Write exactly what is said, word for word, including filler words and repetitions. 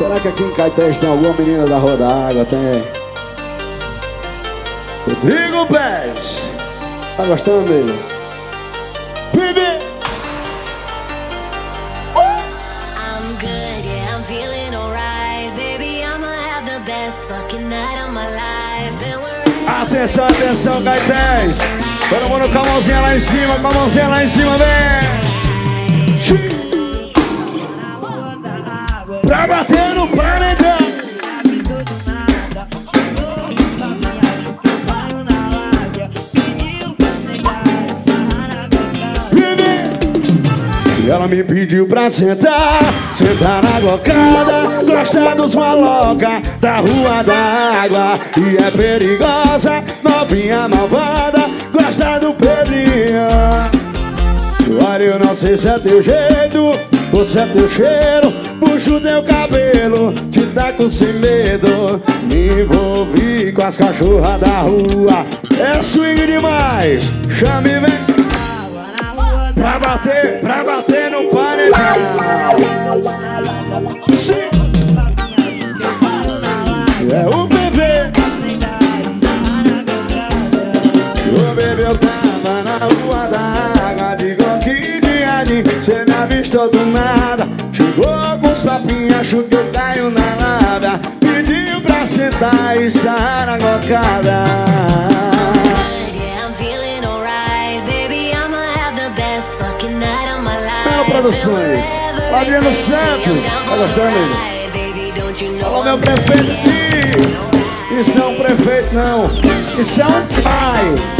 Será que aqui em Caetés tem alguma menina da Rua da Água? Tem. Rodrigo Pérez. Tá gostando, amigo? Baby! I'm good, yeah, I'm feeling alright. Baby, I'ma have the best fucking night of my life. And we're... Atenção, atenção, Caetés. Todo mundo com a mãozinha lá em cima, com a mãozinha lá em cima, vem! Pra bater no paredão. E ela me pediu pra sentar, sentar na gocada. Gosta dos maloca da Rua da Água. E é perigosa, novinha malvada. Gosta do Pedrinho. Olha, eu não sei se é teu jeito ou se é teu cheiro. Puxo teu cabelo, te taco sem medo. Me envolvi com as cachorras da rua. É swing demais, chame e vem. Pra bater, pra bater no paredão. Sim. É o bebê. O bebê eu tava na Rua da Água. Digo que dia de cê me avistou do nada. Chegou com os papinhos, achou que eu caio na lábia. Pediu pra sentar e sair na gocada. Mano Produções, Adriano Santos. Tá gostando, amigo? Alô, meu prefeito aqui. Isso não é um prefeito, não. Isso é um pai.